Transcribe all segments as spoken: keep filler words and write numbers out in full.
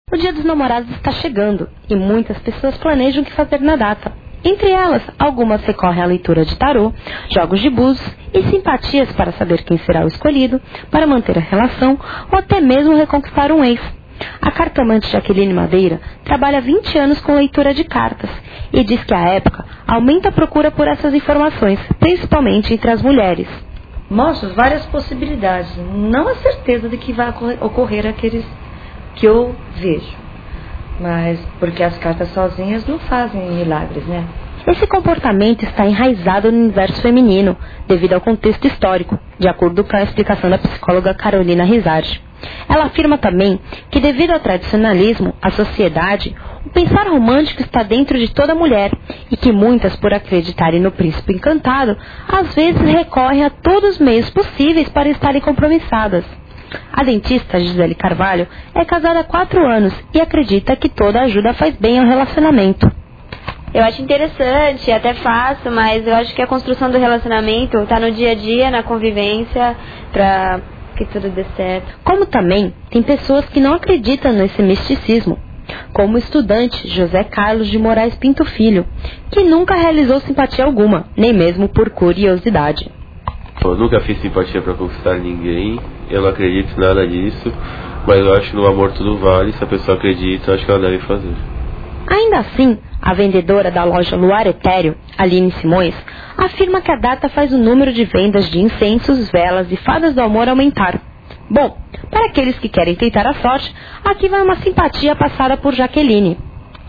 O Dia dos Namorados está chegando e muitas pessoas planejam o que fazer na data. Entre elas, algumas recorrem à leitura de tarô, jogos de búzios e simpatias para saber quem será o escolhido, para manter a relação ou até mesmo reconquistar um ex. A cartomante Jaqueline Madeira trabalha há vinte anos com leitura de cartas e diz que a época aumenta a procura por essas informações, principalmente entre as mulheres. Mostra várias possibilidades, não a certeza de que vai ocorrer aqueles que eu vejo, mas porque as cartas sozinhas não fazem milagres, né? Esse comportamento está enraizado no universo feminino, devido ao contexto histórico, de acordo com a explicação da psicóloga Carolina Rizardi. Ela afirma também que, devido ao tradicionalismo, à sociedade, o pensar romântico está dentro de toda mulher e que muitas, por acreditarem no príncipe encantado, às vezes recorrem a todos os meios possíveis para estarem compromissadas. A dentista Gisele Carvalho é casada há quatro anos e acredita que toda ajuda faz bem ao relacionamento. Eu acho interessante, até faço, mas eu acho que a construção do relacionamento está no dia a dia, na convivência, para que tudo dê certo. Como também tem pessoas que não acreditam nesse misticismo, como o estudante José Carlos de Moraes Pinto Filho, que nunca realizou simpatia alguma, nem mesmo por curiosidade. Eu nunca fiz simpatia para conquistar ninguém, eu não acredito em nada disso, mas eu acho que no amor tudo vale, se a pessoa acredita, eu acho que ela deve fazer. Ainda assim, a vendedora da loja Luar Etéreo, Aline Simões, afirma que a data faz o número de vendas de incensos, velas e fadas do amor aumentar. Bom, para aqueles que querem tentar a sorte, aqui vai uma simpatia passada por Jaqueline.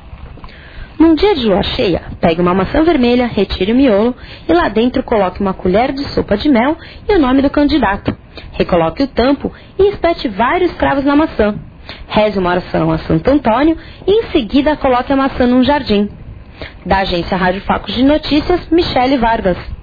Num dia de lua cheia, pegue uma maçã vermelha, retire o miolo e lá dentro coloque uma colher de sopa de mel e o nome do candidato. Recoloque o tampo e espete vários cravos na maçã. Reze uma oração a Santo Antônio e em seguida coloque a maçã num jardim. Da agência Rádio Facos de Notícias, Michele Vargas.